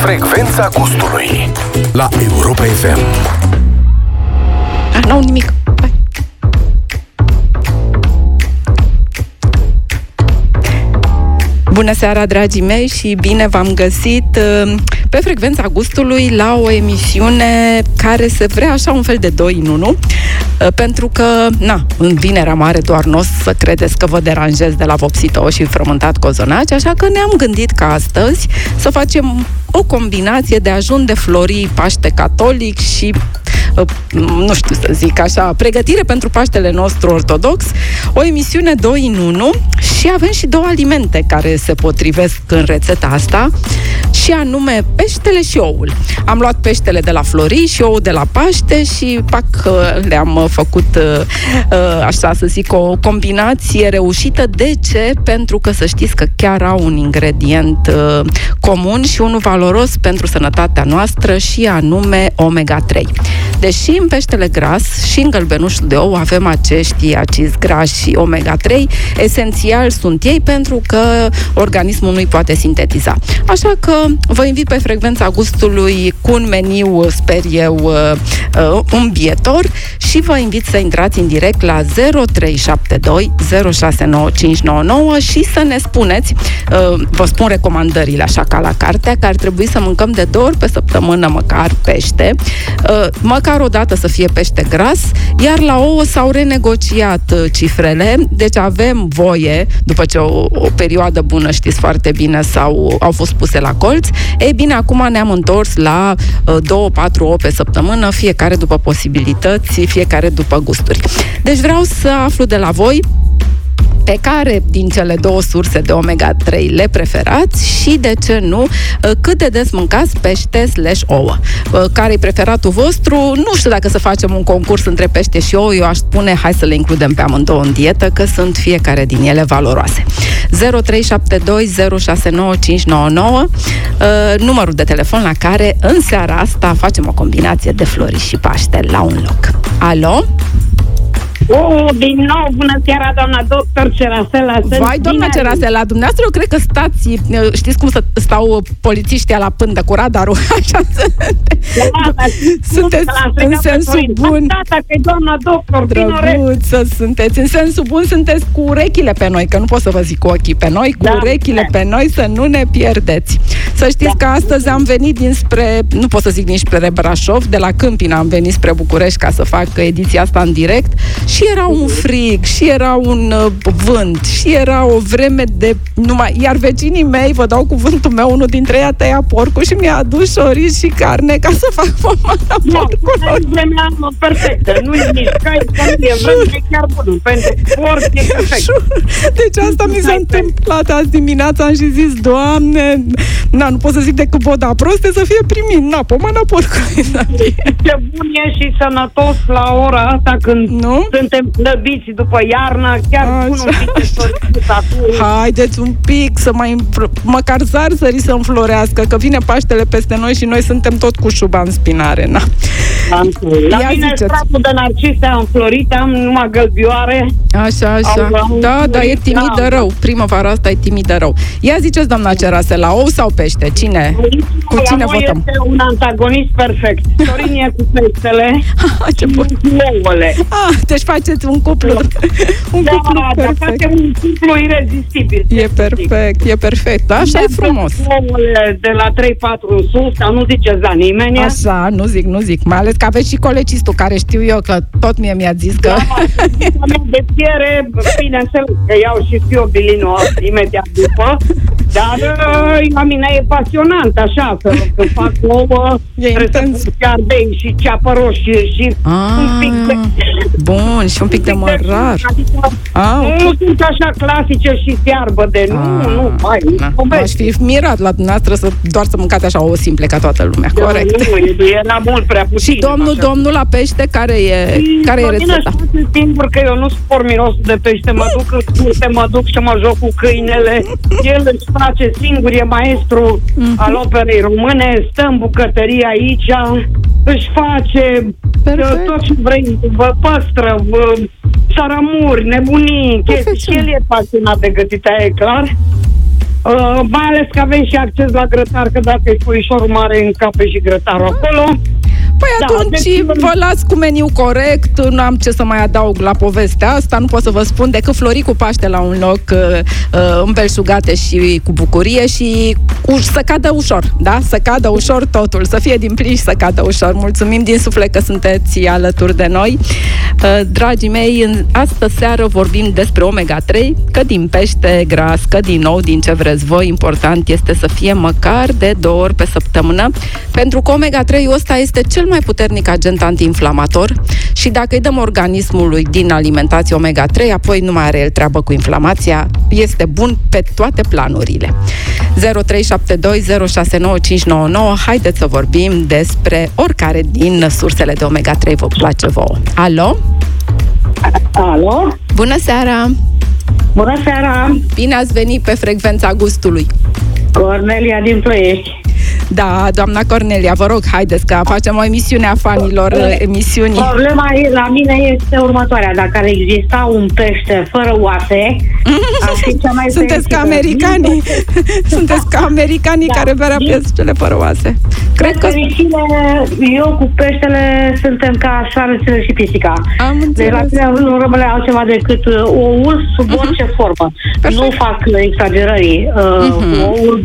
Frecvența gustului la Europa FM. N-au nimic. Hai. Bună seara, dragii mei, și bine v-am găsit pe Frecvența Gustului la o emisiune care se vrea așa un fel de 2 în 1, pentru că, în Vinerea Mare doar n-o să credeți că vă deranjez de la vopsito și frământat cozonaci, așa că ne-am gândit ca astăzi să facem o combinație de ajun de flori Paște catolic și nu știu să zic așa, pregătire pentru Paștele nostru ortodox, o emisiune 2 în 1 și avem și 2 alimente care se potrivesc în rețeta asta, și anume peștele și oul. Am luat peștele de la Flori și oul de la Paște și le-am făcut așa să zic o combinație reușită. De ce? Pentru că să știți că chiar au un ingredient comun și unul valoros pentru sănătatea noastră, și anume omega-3. Deși în peștele gras și în gălbenușul de ou avem acești acizi grași și omega-3, esențial sunt ei pentru că organismul nu-i poate sintetiza. Așa că vă invit pe Frecvența Gustului cu un meniu, sper eu, îmbietor, și vă invit să intrați în direct la 0372 069599 și să ne spuneți, vă spun recomandările așa ca la cartea, că ar trebui să mâncăm de 2 ori pe săptămână măcar pește, măcar o dată să fie pește gras, iar la ouă s-au renegociat cifrele, deci avem voie, după ce o perioadă bună, știți foarte bine, au fost puse la colț. Ei bine, acum ne-am întors la 2-4 ouă pe săptămână, fiecare după posibilități, fiecare după gusturi. Deci vreau să aflu de la voi pe care din cele 2 surse de omega-3 le preferați și, de ce nu, cât de des mâncați pește/ouă. Care-i preferatul vostru? Nu știu dacă să facem un concurs între pește și ou, eu aș spune hai să le includem pe amândouă în dietă, că sunt fiecare din ele valoroase. 0372 069599, numărul de telefon la care în seara asta facem o combinație de flori și Paște la un loc. Alo? Din nou, bună seara, doamna doctor Cerasela. Vai, doamna Cerasela, dumneavoastră, eu cred că stați, știți cum stau polițiștii la pândă cu radarul, așa sunteți în sensul bun. Doamna doctor, drăguță, sunteți în sensul bun, sunteți cu urechile pe noi, că nu pot să vă zic cu ochii pe noi, cu urechile pe noi, să nu ne pierdeți. Să știți că astăzi am venit nu pot să zic dinspre Brașov, de la Câmpina am venit spre București ca să fac ediția asta în direct. Și era un frig, și era un vânt, și era o vreme de iar vecinii mei, vă dau cuvântul meu, unul dintre ei a tăiat porcul și mi-a adus șorici și carne ca să fac pomada porcului. Vremea perfectă, nu-i nici cai, e vreme chiar bună, pentru porc e perfect. Deci asta mi s-a întâmplat azi dimineața, am și zis, Doamne, nu pot să zic decât boda proste să fie primit, pomada porcului să fie. Ce bun e și sănătos la ora asta când suntem slăbiți după iarnă, chiar pun un pic de sorțit. Haideți un pic să măcar zarzării să înflorească, că vine Paștele peste noi și noi suntem tot cu șuba în spinare. La mine stratul de narcise a înflorit, am numai gălbioare. Așa. Da, e timidă rău. Primăvara asta e timidă rău. Ia ziceți, doamna Cerasela, ou sau pește? Cu cine votăm? Este un antagonist perfect. Sorin e cu peștele și cu ouăle. Deci faceți un cuplu. Perfect. Facem un cuplu irezistibil. E perfect. Da, așa e frumos. Ouăle de la 3-4 sus, sau nu ziceți la nimeni. Așa, nu zic. Mai ales că aveți și colecistul, care știu eu că tot mie mi-a zis că... de fiere, bineînțeles că iau și fiobilinul imediat după, dar la mine e pasionant, așa, să fac ouă, trebuie să pun ardei și ceapă roșie și un pic de... Bun, și un pic de mărar. Nu sunt așa clasice și fiarbă de aș fi mirat la dumneavoastră doar să mâncați așa ouă simple ca toată lumea, corect. Nu, era mult prea puțin. Și domnul la pește, care e rețeta? Singur că eu nu spor mirosul de pește, mă duc și mă joc cu câinele. El își face singur, e maestru al operei române, stă în bucătărie aici, își face tot ce vrei, păstră, saramuri, nebunii, chestii. Și el e pasionat de gătit, e clar. Mai ales că avem și acces la grătar, că dacă e puișorul mare, încape și grătarul acolo. Păi atunci vă las cu meniu corect, nu am ce să mai adaug la povestea asta, nu pot să vă spun decât florii cu Paște la un loc, îmbelșugate și cu bucurie și să cadă ușor, da? Să cadă ușor totul, să fie din plin și să cadă ușor. Mulțumim din suflet că sunteți alături de noi. Dragii mei, în astă seară vorbim despre omega-3, că din pește gras, că din nou, din ce vreți voi, important este să fie măcar de 2 ori pe săptămână, pentru că omega-3-ul ăsta este cel mai puternic agent antiinflamator și dacă îi dăm organismului din alimentație omega-3, apoi nu mai are el treabă cu inflamația, este bun pe toate planurile. 0372069599. Haideți să vorbim despre oricare din sursele de omega-3 vă place vouă. Alo? Alo? Bună seara! Bună seara! Bine ați venit pe Frecvența Gustului! Cornelia din Ploiești. Da, doamna Cornelia, vă rog, haideți că facem o emisiune a fanilor emisiunii. Problema la mine este următoarea. Dacă ar exista un pește fără oase, ar fi cea mai Sunteți ca americanii. Sunteți ca americanii care berea peștele fără oase. Cred că... Eu cu peștele suntem ca șoarecele și pisica. Am înțeles. Deci la tine nu rămâne altceva decât oul sub orice formă. Perfect. Nu fac exagerării. Oul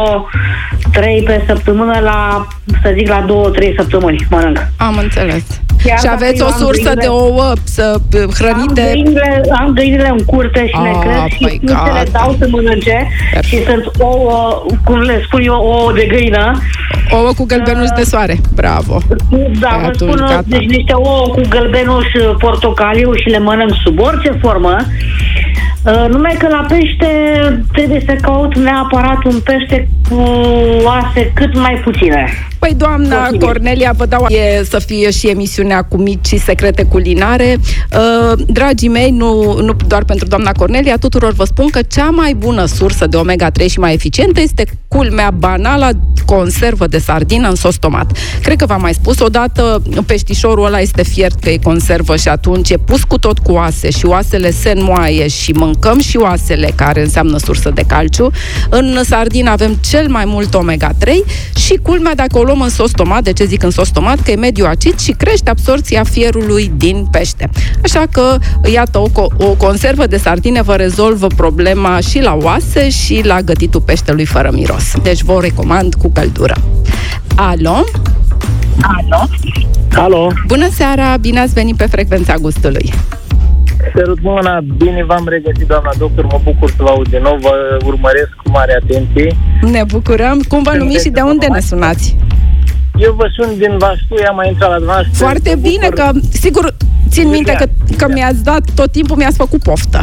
2-3 pe săptămână la, să zic, la 2-3 săptămâni mănânc. Am înțeles. Chiar și aveți o sursă de ouă hrănite? Am găinile în curte și le cresc și nu se le dau să mănânce. Și sunt ouă, cum le spun eu, ouă de găină. Ouă cu gălbenuș de soare. Bravo. Da, vă spun, deci niște ouă cu gălbenuș portocaliu și le mănânc sub orice formă. Numai că la pește trebuie să caut neapărat un pește cu oase cât mai puține. Păi, doamna Cornelia, vă dau să fie și emisiunea cu mici secrete culinare. Dragii mei, nu doar pentru doamna Cornelia, tuturor vă spun că cea mai bună sursă de omega-3 și mai eficientă este culmea banala conservă de sardină în sos tomat. Cred că v-am mai spus, odată peștișorul ăla este fiert că e conservă și atunci e pus cu tot cu oase și oasele se înmoaie și mâncăm și oasele, care înseamnă sursă de calciu. În sardină avem cel mai mult omega-3 și culmea, dacă o luăm în sos tomat, de ce zic în sos tomat? Că e mediu acid și crește absorpția fierului din pește. Așa că, iată, o conservă de sardine vă rezolvă problema și la oase și la gătitul peștelui fără miros. Deci vă recomand cu căldură. Alo? Alo? Alo? Bună seara, bine ați venit pe Frecvența Gustului. Sărut mâna, bine v-am regăsit, doamna doctor, mă bucur să vă aud din nou, vă urmăresc cu mare atenție. Ne bucurăm. Cum vă numiți și de unde ne sunați? Eu vă sun din Vaslui, am mai intrat la dumneavoastră. Foarte bine, că sigur țin minte că mi-ați dat, tot timpul mi-ați făcut poftă.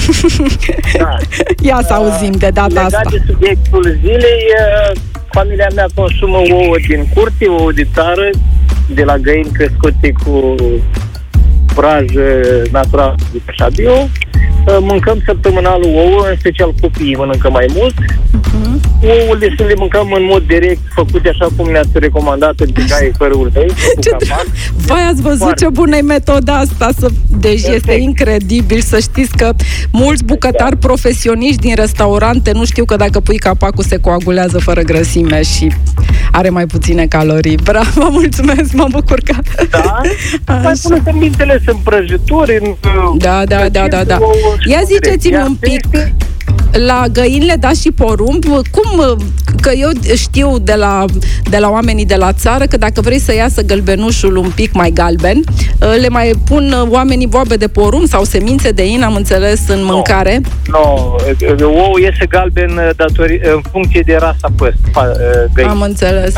Da. Ia să auzim de data asta. Legat de subiectul zilei, familia mea consumă ouă din curte, ouă de țară, de la găini crescute cu furaj natural de așa bio. Mâncăm săptămânal ouă, în special copiii mănâncă mai mult. Ouăle să le mâncăm în mod direct, făcute așa cum ne-ați recomandat, în tigaie fără ulei. Vai, ați văzut ce bună e metoda asta? Deci este incredibil să știți că mulți bucătari profesioniști din restaurante nu știu că dacă pui capacul se coagulează fără grăsime și are mai puține calorii. Bravo, mulțumesc, mă bucur că... Da? Mai pune semintele în prăjituri. Da. Ia ziceți-mi un pic, la găinile dați și porumb, cum, că eu știu de la oamenii de la țară că dacă vrei să iasă gălbenușul un pic mai galben, le mai pun oamenii boabe de porumb sau semințe de in, am înțeles, în mâncare? Nu, ou iese galben în funcție de rasa găinii. Am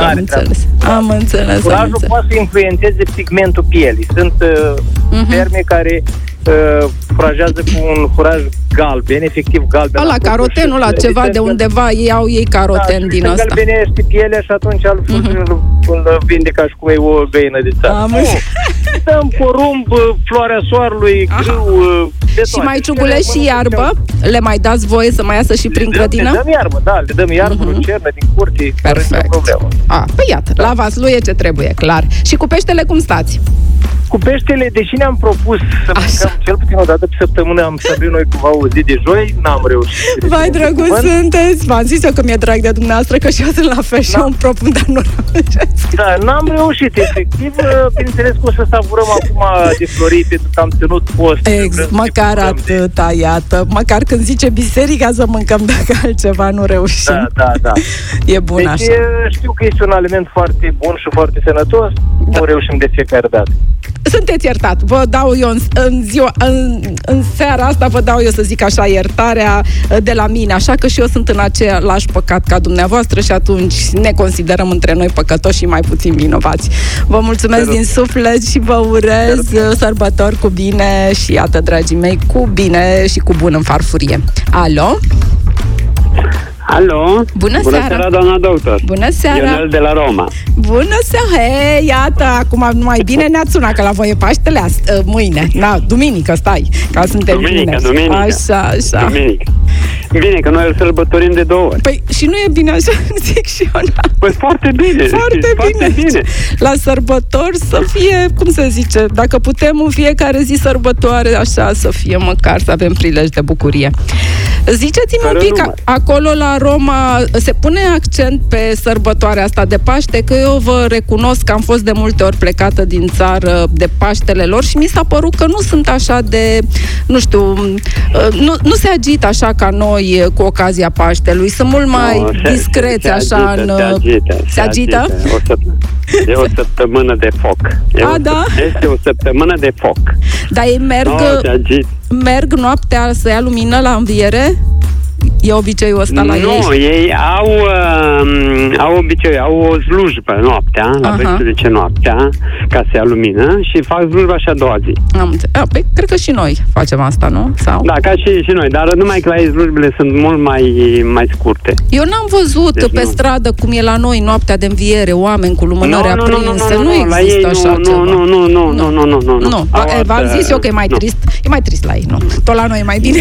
înțeles. Furajul poate să influențeze pigmentul pielii. Sunt ferme care furajează cu un furaj galben, efectiv galben. La carotenul, la ceva de undeva, iau ei caroten din ăsta. Galbenește pielea și atunci îl vinde ca și cum e o găină de țară. Dăm porumb, floarea soarelui, grâu, și mai ciugulești și iarbă? Le mai dați voie să mai iasă și prin grădină? Le dăm iarbă, da, le dăm iarbă, lucernă din curte. Perfect. Păi iată, la Vaslui e ce trebuie, clar. Și cu peștele cum stați? cu peștele, deși ne-am propus să mâncăm cel puțin o dată pe săptămână, am stabilit noi cumva o zi de joi, n-am reușit. Vai, drăguț sunteți! V-am zis eu că mi-e drag de dumneavoastră, că și eu sunt la fel și eu îmi propun, dar nu reușesc. Da, n-am reușit, efectiv. Bineînțeles că o să savurăm acum de florii, pentru că am ținut post. Măcar atâta, iată. Măcar când zice biserica să mâncăm, dacă altceva nu reușim. Da. E bun deci, așa. Știu că este un aliment foarte bun și foarte sănătos. Nu reușim de fiecare dată. Sunteți iertat. Vă dau eu în seara asta, vă dau eu, să zic așa, iertarea de la mine, așa că și eu sunt în același păcat ca dumneavoastră și atunci ne considerăm între noi păcătoși și mai puțin vinovați. Vă mulțumesc din suflet și vă urez sărbători cu bine și iată, dragii mei, cu bine și cu bun în farfurie. Alo? Alo? Bună seara, doamna doctor. Bună seara. Ionel de la Roma. Bună seara. Hei, iată, acum mai bine ne-ați sunat, că la voi e Paștele mâine. Duminică, stai, ca suntem Duminică. Așa. Duminică. Bine, că noi îl sărbătorim de 2 ori. Păi și nu e bine așa, zic și eu. Păi foarte bine. Foarte bine. La sărbători să fie, cum se zice, dacă putem în fiecare zi sărbătoare, așa să fie, măcar să avem prilej de bucurie. Ziceți-mi un pic, acolo la Roma se pune accent pe sărbătoarea asta de Paște, că eu vă recunosc că am fost de multe ori plecată din țară de Paștele lor și mi s-a părut că nu sunt așa de, nu știu, nu se agită așa ca noi cu ocazia Paștelui, sunt mult mai discreți așa. Se agită? E o săptămână de foc. Este o săptămână de foc. Dar ei merg noaptea să ia lumină la înviere? E obiceiul ăsta la ei? Nu, ei au obicei, au o slujbă noaptea, la 12 noaptea, ca să ia lumină și fac slujba și a doua zi. Păi, cred că și noi facem asta, nu? Sau? Da, ca și noi, dar numai că la ei slujbele sunt mult mai scurte. Eu n-am văzut pe stradă cum e la noi noaptea de înviere, oameni cu lumânări aprinse. Nu există așa ceva. Nu. V-am zis eu că e mai trist. E mai trist la ei, nu. Tot la noi e mai bine.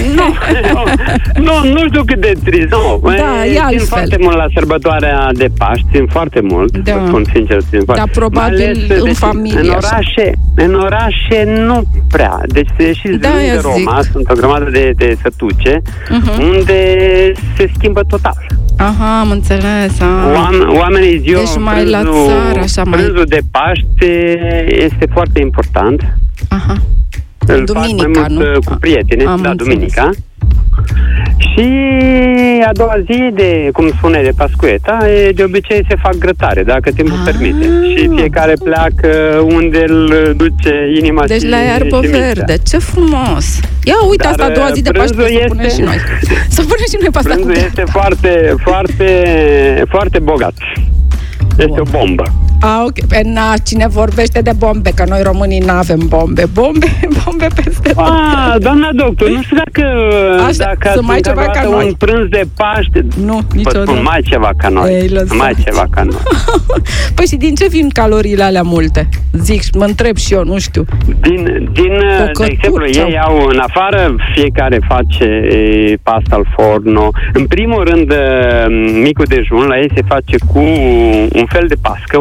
Nu știu cât de trist, nu. Țin foarte mult la sărbătoarea de Paști, țin foarte mult, vă spun sincer, țin foarte. Dar probabil în familie. În orașe nu prea. Deci și de Roma sunt o grămadă de sătuce, unde se schimbă total. Aha, am înțeles. Oamenii ziua, deci mai la țară, așa mai... Prânzul de Paște este foarte important. Aha. Îl duminica, fac mai mult cu prieteni, duminica. Și a doua zi cum spune, de Pascueta, de obicei se fac grătare, dacă timpul permite. Și fiecare pleacă unde îl duce inima. Deci la iarbă verde, ce frumos! Ia uite, asta a doua zi de Paște, să punem și noi. Să punem și noi pe asta. Prânzul este foarte, foarte, foarte bogat. Este o bombă. Ok. Cine vorbește de bombe, că noi românii n-avem bombe. Bombe peste tot. Doamna doctor, nu știu dacă ați mai ceva ca noi. Un prânz de Paște. Nu, niciodată. Spun mai ceva ca noi. Păi și din ce vin caloriile alea multe? Zic, mă întreb și eu, nu știu. De exemplu, ei au în afară, fiecare face pasta al forno. În primul rând, micul dejun la ei se face cu un fel de pască,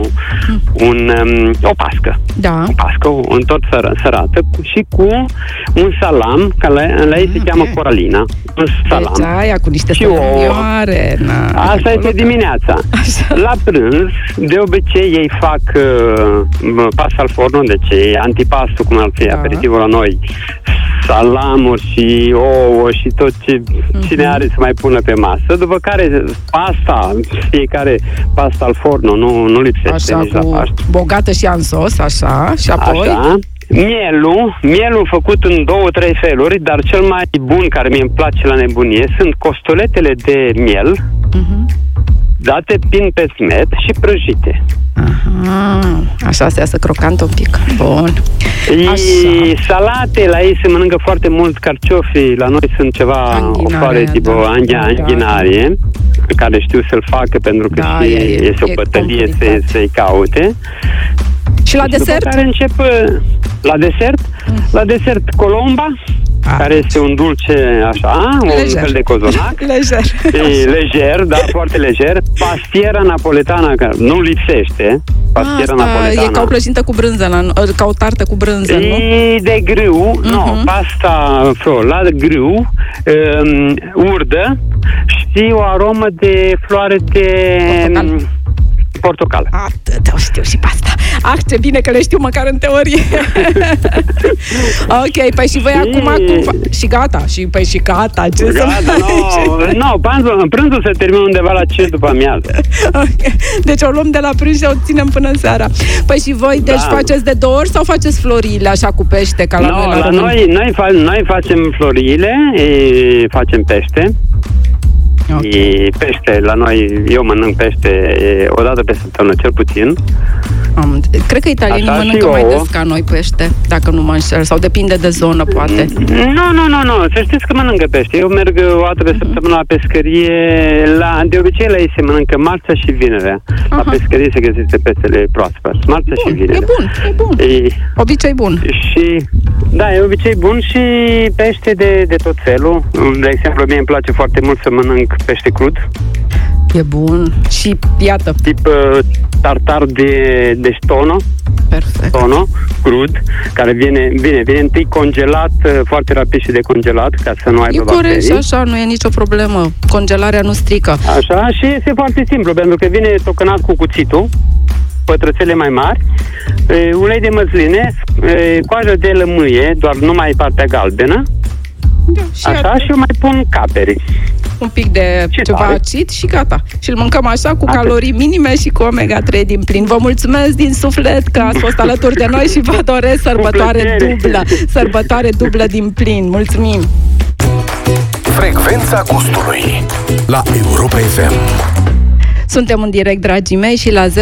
o pască. Da. O pască, în tot sărată, și cu un salam, care la ei se cheamă coralina. Un salam. Deci aia cu niște sălămioare. Asta este dimineața. Așa. La prânz, de obicei, ei fac pasta al forno, deci e antipastul, cum ar fi aperitivul la noi. Salamuri și ouă și tot ce cine are să mai pună pe masă, după care fiecare pasta al forno nu lipsește nici la Paște. Bogată și în sos, așa, și apoi... Așa. Mielul făcut în 2-3 feluri, dar cel mai bun, care mie îmi place la nebunie, sunt costoletele de miel, date pe smet și prăjite. Așa se iasă crocant un pic. Bun. Salate, la ei se mănâncă foarte mult carciofi, la noi sunt ceva ofare tipo anghinarie, pe care știu să-l facă, pentru că este o bătălie să-i caute. Și la desert? La desert colomba, care este un dulce așa, lejer. Un fel de cozonac. Lejer. Lejer, da, foarte lejer. Pastiera napoletană, care nu lipsește. Pastiera napoletană. E ca o plăcintă cu brânză, ca o tartă cu brânză, nu? E de grâu, pasta la grâu, urdă și o aromă de floare de portocal. Atât, o știu și pasta. Ce bine că le știu măcar în teorie. Ok, păi și voi acum și gata, și gata. Ce gata, prânzul se termină undeva la 5 după amiază. Okay. Deci o luăm de la prânz și o ținem până seara. Păi și voi, deci faceți de 2 ori sau faceți floriile așa cu pește ca la noi la român? Noi facem floriile, facem pește. Okay. Pește, la noi, eu mănânc pește o dată pe săptămână, cel puțin. Cred că italienii mănâncă mai des ca noi pește, dacă nu mă înșel, sau depinde de zonă, poate. Nu, să știți că mănâncă pește. Eu merg o dată pe săptămână la pescărie, de obicei la ei se mănâncă marțea și vinerea. La pescărie se găsește peștele proaspăt, marțea și vinerea. E bun. Obicei bun. Și, da, e obicei bun și pește de tot felul. De exemplu, mie îmi place foarte mult să mănânc pește crud. E bun. Și iată. Tip tartar de stono. Perfect. Stono, crud, care vine întâi congelat, foarte rapid și decongelat, ca să nu aibă bacterii. E corect, așa, nu e nicio problemă. Congelarea nu strică. Așa, și este foarte simplu, pentru că vine tocănat cu cuțitul, pătrățele mai mari, ulei de măsline, coajă de lămâie, doar numai partea galbenă, așa, și eu mai pun caperi. Un pic de ceva acid și gata. Și îl mâncăm așa, cu calorii minime și cu omega-3 din plin. Vă mulțumesc din suflet că ați fost alături de noi și vă doresc sărbătoare dublă din plin. Mulțumim! Frecvența gustului la Europa FM. Suntem în direct, dragii mei, și la 0372069599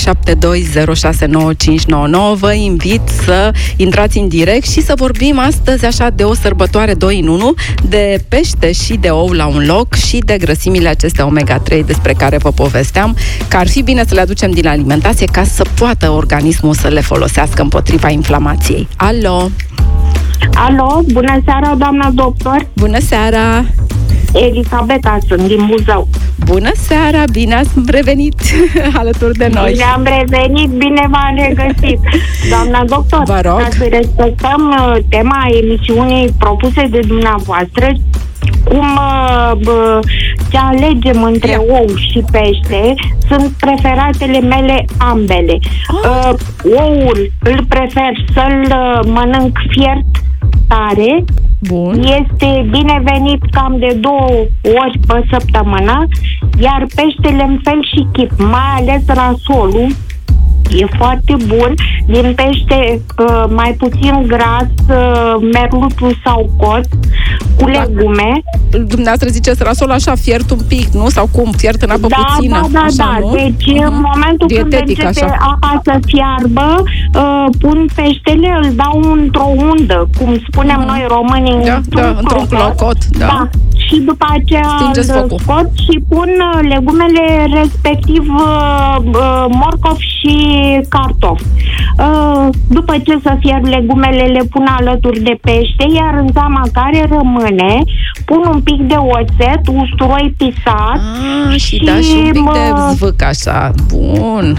vă invit să intrați în direct și să vorbim astăzi așa de o sărbătoare 2 în 1, de pește și de ou la un loc și de grăsimile acestea omega-3 despre care vă povesteam, că ar fi bine să le aducem din alimentație ca să poată organismul să le folosească împotriva inflamației. Alo! Alo, bună seara, doamna doctor! Bună seara! Elisabeta sunt, din Buzău. Bună seara, bine ați revenit alături de noi. Bine am revenit, bine v-am regăsit. Doamna doctor, vă rog. Ca să respectăm tema emisiunii propuse de dumneavoastră, cum ce alegem între ou și pește, sunt preferatele mele ambele. Oul îl prefer să-l mănânc fiert tare. Bun. Este binevenit cam de 2 ori pe săptămână, iar peștele în fel și chip, mai ales rasolul, e foarte bun. Din pește mai puțin gras, merluciu sau cod, cu legume. Dumneavoastră ziceți rasol așa, fiert un pic, nu? Sau cum? Fiert în apă puțină? Da. Nu? Deci în momentul dietetic, când începe așa. apa să fiarbă, pun peștele, îl dau într-o undă, cum spunem noi românii, într-un clocot. Da. Și după aceea îl scot și pun legumele, respectiv morcov și cartofi. După ce să fierb legumele, le pun alături de pește, iar în zama care rămâne, pun un pic de oțet, usturoi pisat. Și un pic de zvâc, așa. Bun.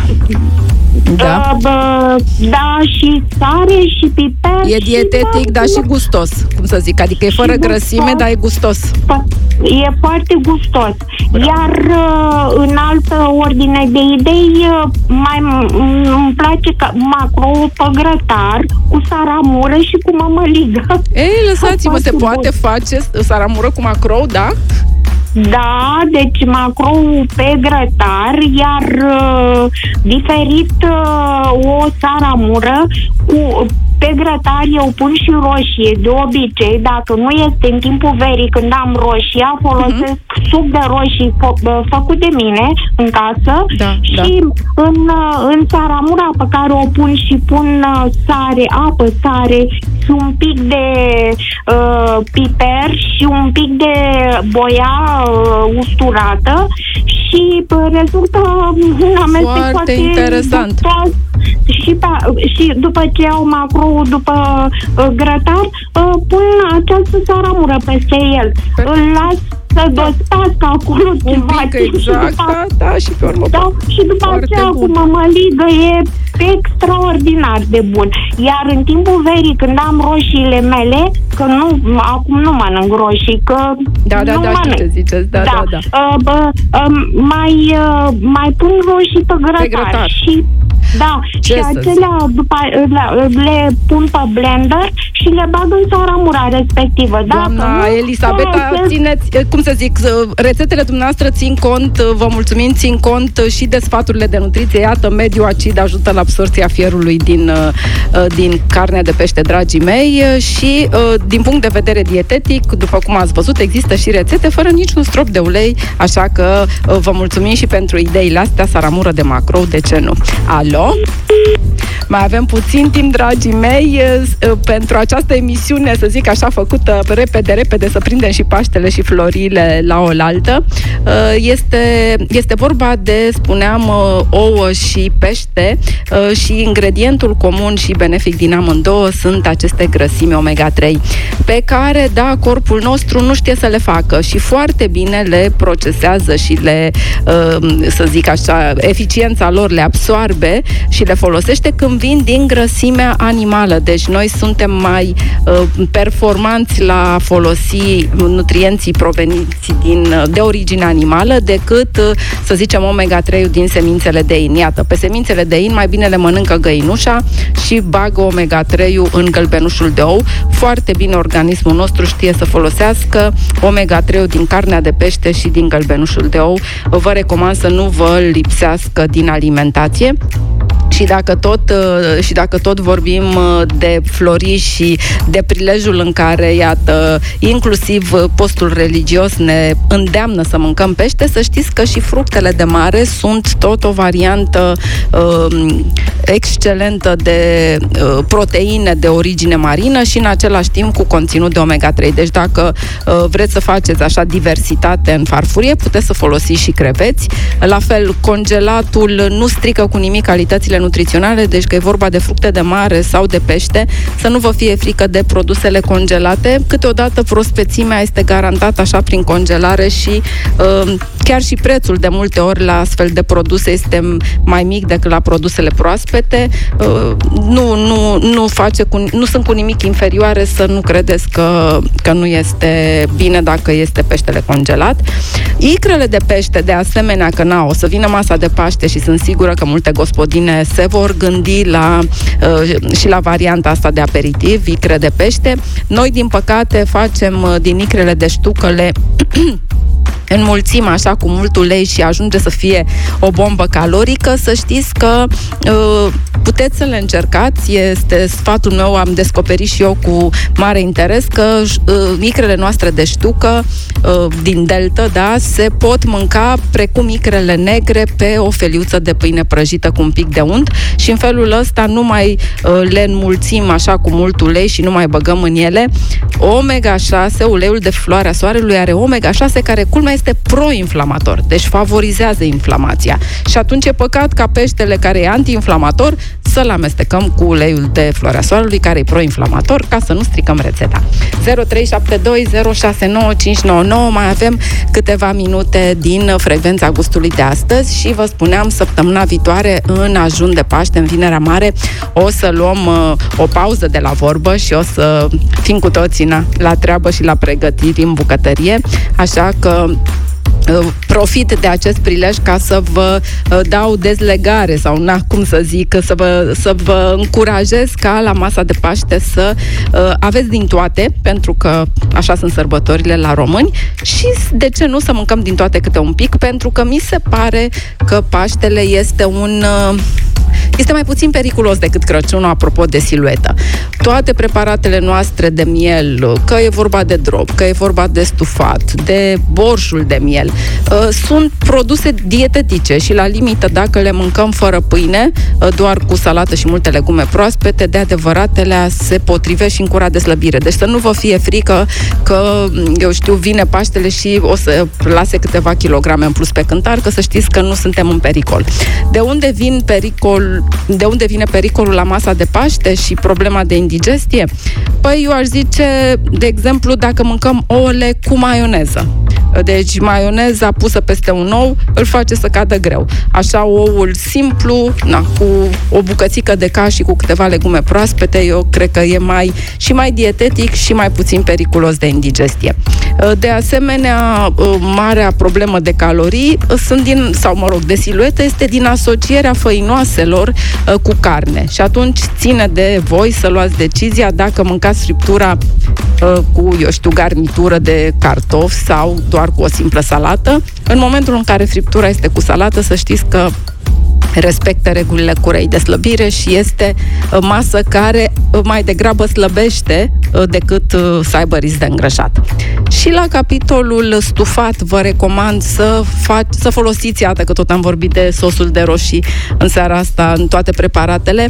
Da. Da, și sare și piper. E dietetic, dar și gustos, cum să zic. Adică e fără grăsime, dar e gustos. E foarte gustos. Iar în altă ordine de idei, mai îmi place macrou pe grătar cu saramură și cu mămăligă. Ei, lăsați-mă, se poate face saramură cu macrou, da? Da, deci macrou pe grătar, iar diferit o saramură cu... Pe grătar eu pun și roșie, de obicei, dacă nu este în timpul verii când am roșia, folosesc suc de roșii făcut de mine în casă și în saramura pe care o pun și pun sare și un pic de piper și un pic de boia usturată și rezultă un amestec foarte interesant. și după ce iau macrou după grătar, pun această saramură peste el. Îl las să dospească acolo ceva timp exact, și pe urmă. Da, și după aceea cu mămăligă e extraordinar de bun. Iar în timpul verii, când am roșiile mele, că acum nu mănânc roșii, că nu mănânc. Știu ce ziceți, mai pun roșii pe grătar. Și și acelea le pun pe blender și le bag în saramura respectivă. Doamna Elisabeta, țineți, cum să zic, rețetele dumneavoastră țin cont, vă mulțumim, țin cont și de sfaturile de nutriție. Iată, mediu acid ajută la absorbția fierului din carnea de pește, dragii mei, și din punct de vedere dietetic, după cum ați văzut, există și rețete fără niciun strop de ulei, așa că vă mulțumim și pentru ideile astea, saramură de macrou, de ce nu? Alo? Mai avem puțin timp, dragii mei, pentru această emisiune, să zic așa, făcută repede, să prindem și Paștele și florile la oaltă. Este vorba de, spuneam, ouă și pește și ingredientul comun și benefic din amândouă sunt aceste grăsimi omega-3, pe care, corpul nostru nu știe să le facă și foarte bine le procesează și le, să zic așa, eficiența lor le absoarbe și le folosește când vin din grăsimea animală. Deci noi suntem mai performanți la folosi nutrienții proveniți de origine animală decât, să zicem, omega-3 din semințele de in. Iată, pe semințele de in mai bine le mănâncă găinușa și bagă omega-3 în gălbenușul de ou. Foarte bine organismul nostru știe să folosească omega-3 din carnea de pește și din gălbenușul de ou. Vă recomand să nu vă lipsească din alimentație. Și dacă tot vorbim de floriș și de prilejul în care, iată, inclusiv postul religios ne îndeamnă să mâncăm pește, să știți că și fructele de mare sunt tot o variantă excelentă de proteine de origine marină și în același timp cu conținut de omega-3. Deci dacă vreți să faceți așa diversitate în farfurie, puteți să folosiți și creveți. La fel, congelatul nu strică cu nimic calitățile nutriționale, deci că e vorba de fructe de mare sau de pește, să nu vă fie frică de produsele congelate. Câteodată prospețimea este garantată așa prin congelare și chiar și prețul de multe ori la astfel de produse este mai mic decât la produsele proaspete. Nu sunt cu nimic inferioare, să nu credeți că nu este bine dacă este peștele congelat. Icrele de pește, de asemenea, că o să vină masa de Paște și sunt sigură că multe gospodine se vor gândi și la varianta asta de aperitiv, icre de pește. Noi, din păcate, facem din icrele de ștucăle înmulțim așa cu mult ulei și ajunge să fie o bombă calorică. Să știți că puteți să le încercați, este sfatul meu, am descoperit și eu cu mare interes că icrele noastre de ștucă din deltă, se pot mânca precum icrele negre pe o feliuță de pâine prăjită cu un pic de unt și în felul ăsta nu mai le înmulțim așa cu mult ulei și nu mai băgăm în ele. Omega-6, uleiul de floarea soarelui are omega-6 care, culmea, este pro-inflamator, deci favorizează inflamația. Și atunci e păcat ca peștele care e anti-inflamator să-l amestecăm cu uleiul de floarea soarelui care e pro-inflamator, ca să nu stricăm rețeta. 0372069599. Mai avem câteva minute din frecvența gustului de astăzi și vă spuneam, săptămâna viitoare, în ajun de Paște, în Vinerea Mare, o să luăm o pauză de la vorbă și o să fim cu toții la treabă și la pregătiri în bucătărie, așa că profit de acest prilej ca să vă dau dezlegare sau să vă încurajez ca la masa de Paște să aveți din toate, pentru că așa sunt sărbătorile la români și de ce nu să mâncăm din toate câte un pic, pentru că mi se pare că Paștele este mai puțin periculos decât Crăciunul, apropo de siluetă. Toate preparatele noastre de miel, că e vorba de drop, că e vorba de stufat, de borșul de miel, sunt produse dietetice și la limită, dacă le mâncăm fără pâine, doar cu salată și multe legume proaspete, de adevăratelea se potrivesc și în cura de slăbire. Deci să nu vă fie frică că, vine Paștele și o să lase câteva kilograme în plus pe cântar, că să știți că nu suntem în pericol. De unde vin de unde vine pericolul la masa de Paște și problema de indigestie? Păi eu aș zice, de exemplu, dacă mâncăm ouăle cu maioneză. Deci maioneza pusă peste un ou îl face să cadă greu. Așa oul simplu, cu o bucățică de caș și cu câteva legume proaspete, eu cred că e mai dietetic și mai puțin periculos de indigestie. De asemenea, marea problemă de calorii de siluetă este din asocierea făinoaselor cu carne. Și atunci ține de voi să luați decizia dacă mâncați friptura cu, garnitură de cartofi sau doar cu o simplă salată. În momentul în care friptura este cu salată, să știți că respectă regulile curei de slăbire și este masă care mai degrabă slăbește decât să aibă risc de îngrășat. Și la capitolul stufat vă recomand să folosiți, iată că tot am vorbit de sosul de roșii în seara asta, în toate preparatele,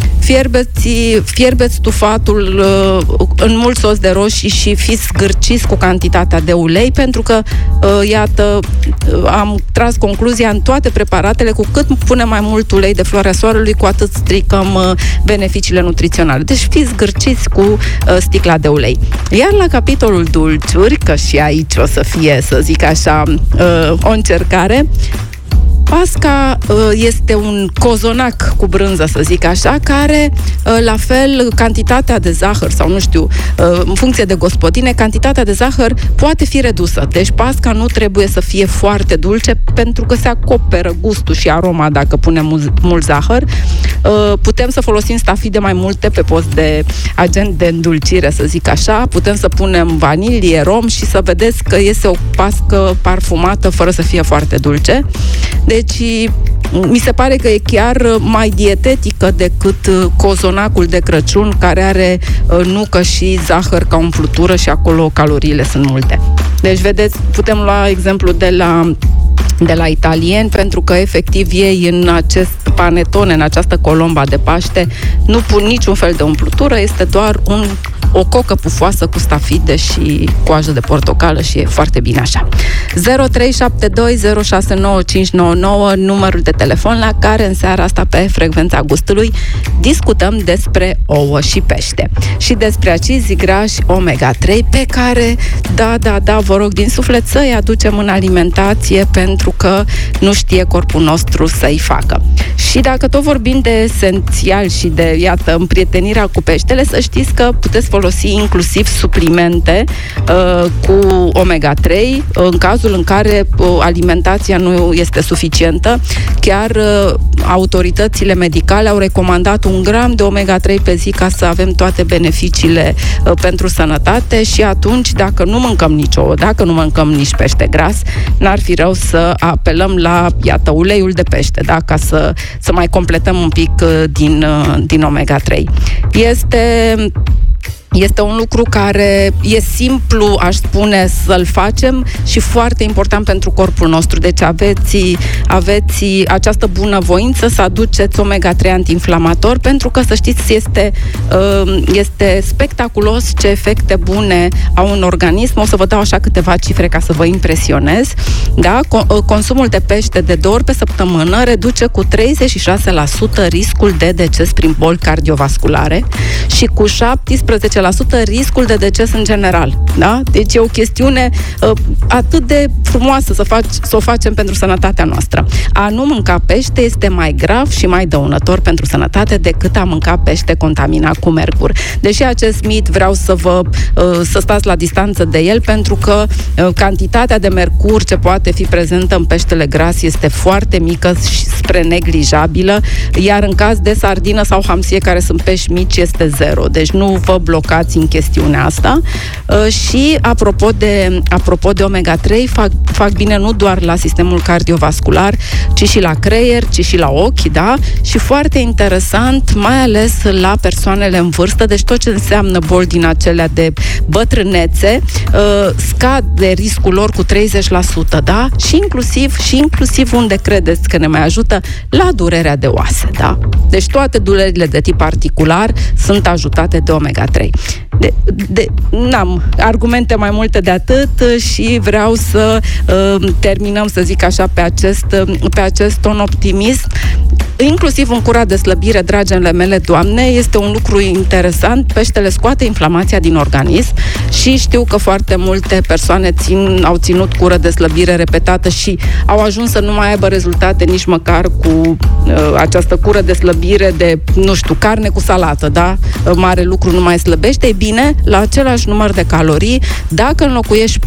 fierbeți stufatul în mult sos de roșii și fiți zgârciți cu cantitatea de ulei, pentru că, iată, am tras concluzia în toate preparatele, cu cât punem mai mult ulei de floarea soarelui, cu atât stricăm beneficiile nutriționale. Deci fiți zgârciți cu sticla de ulei. Iar la capitolul dulciuri, că și aici o să fie, să zic așa, o încercare, Pasca este un cozonac cu brânză, să zic așa, care, la fel, cantitatea de zahăr, sau nu știu, în funcție de gospodine, cantitatea de zahăr poate fi redusă. Deci Pasca nu trebuie să fie foarte dulce, pentru că se acoperă gustul și aroma dacă punem mult zahăr. Putem să folosim stafide mai multe pe post de agent de îndulcire, să zic așa. Putem să punem vanilie, rom și să vedeți că iese o pască parfumată fără să fie foarte dulce. Deci, mi se pare că e chiar mai dietetică decât cozonacul de Crăciun, care are nucă și zahăr ca umplutură și acolo caloriile sunt multe. Deci, vedeți, putem lua exemplu de la italieni, pentru că efectiv ei în acest panetone, în această colomba de Paște, nu pun niciun fel de umplutură, este doar o cocă pufoasă cu stafide și coajă de portocală și e foarte bine așa. 0372069599, numărul de telefon la care în seara asta pe Frecvența Gustului discutăm despre ouă și pește și despre acizi grași omega-3 pe care, da, vă rog din suflet să-i aducem în alimentație, pentru că nu știe corpul nostru să-i facă. Și dacă tot vorbim de esențial și de, iată, împrietenirea cu peștele, să știți că puteți folosi inclusiv suplimente cu omega-3 în cazul în care alimentația nu este suficientă. Chiar autoritățile medicale au recomandat 1 gram de omega-3 pe zi ca să avem toate beneficiile pentru sănătate și atunci, dacă nu mâncăm nici ouă, dacă nu mâncăm nici pește gras, n-ar fi rău să apelăm la, iată, uleiul de pește, da? Ca să mai completăm un pic din omega-3. Este un lucru care e simplu, aș spune, să-l facem și foarte important pentru corpul nostru. Deci aveți această bunăvoință să aduceți omega-3 antiinflamator, pentru că, să știți, este spectaculos ce efecte bune au un organism. O să vă dau așa câteva cifre ca să vă impresionez. Da? Consumul de pește de 2 ori pe săptămână reduce cu 36% riscul de deces prin boli cardiovasculare și cu 17% riscul de deces în general. Da? Deci e o chestiune atât de frumoasă să o facem pentru sănătatea noastră. A nu mânca pește este mai grav și mai dăunător pentru sănătate decât a mânca pește contaminat cu mercur. Deși acest mit vreau să stați la distanță de el, pentru că cantitatea de mercur ce poate fi prezentă în peștele gras este foarte mică și spre neglijabilă, iar în caz de sardină sau hamsie, care sunt pești mici, este 0. Deci nu vă blocați în chestiunea asta. Și apropo de omega-3, fac bine nu doar la sistemul cardiovascular, ci și la creier, ci și la ochi, da? Și foarte interesant, mai ales la persoanele în vârstă, deci tot ce înseamnă boli din acelea de bătrânețe, scade riscul lor cu 30%, da? Și inclusiv unde credeți că ne mai ajută, la durerea de oase, da? Deci toate durerile de tip articular sunt ajutate de omega-3. N-am argumente mai multe de atât și vreau să terminăm, să zic așa, pe acest ton optimist. inclusiv în cura de slăbire, dragele mele doamne, este un lucru interesant. Peștele scoate inflamația din organism și știu că foarte multe persoane au ținut cură de slăbire repetată și au ajuns să nu mai aibă rezultate nici măcar cu această cură de slăbire de, nu știu, carne cu salată, da? Mare lucru, nu mai slăbește. E bine, la același număr de calorii, dacă înlocuiești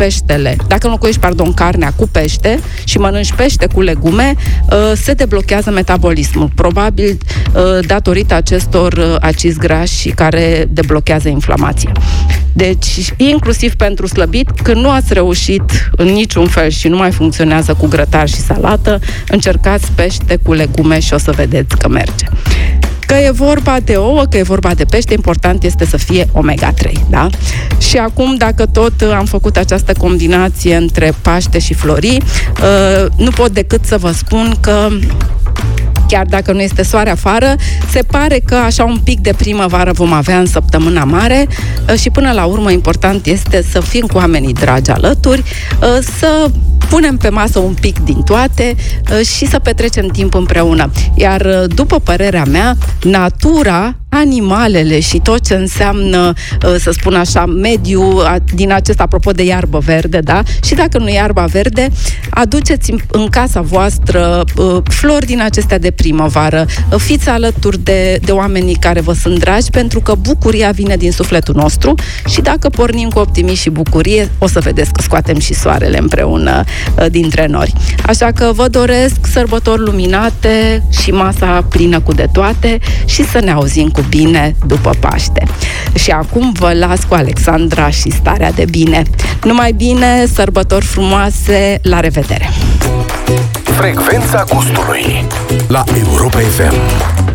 carnea cu pește și mănânci pește cu legume, se deblochează metabolismul. Probabil datorită acestor acizi grași care deblochează inflamația. Deci, inclusiv pentru slăbit, când nu ați reușit în niciun fel și nu mai funcționează cu grătar și salată, încercați pește cu legume și o să vedeți că merge. Că e vorba de ouă, că e vorba de pește, important este să fie omega-3, da? Și acum, dacă tot am făcut această combinație între Paște și Florii, nu pot decât să vă spun că chiar dacă nu este soare afară, se pare că așa un pic de primăvară vom avea în săptămâna mare și până la urmă important este să fim cu oamenii dragi alături, să punem pe masă un pic din toate și să petrecem timp împreună. Iar după părerea mea, natura, animalele și tot ce înseamnă, să spun așa, mediu din acesta, apropo de iarbă verde, da? Și dacă nu iarba verde, aduceți în casa voastră flori din acestea de primăvară, fiți alături de oamenii care vă sunt dragi, pentru că bucuria vine din sufletul nostru și dacă pornim cu optimism și bucurie, o să vedeți că scoatem și soarele împreună dintre noi. Așa că vă doresc sărbători luminate și masa plină cu de toate și să ne auzim cu bine după Paște. Și acum vă las cu Alexandra și Starea de Bine. Numai bine, sărbători frumoase, la revedere! Frecvența gustului la Europa FM.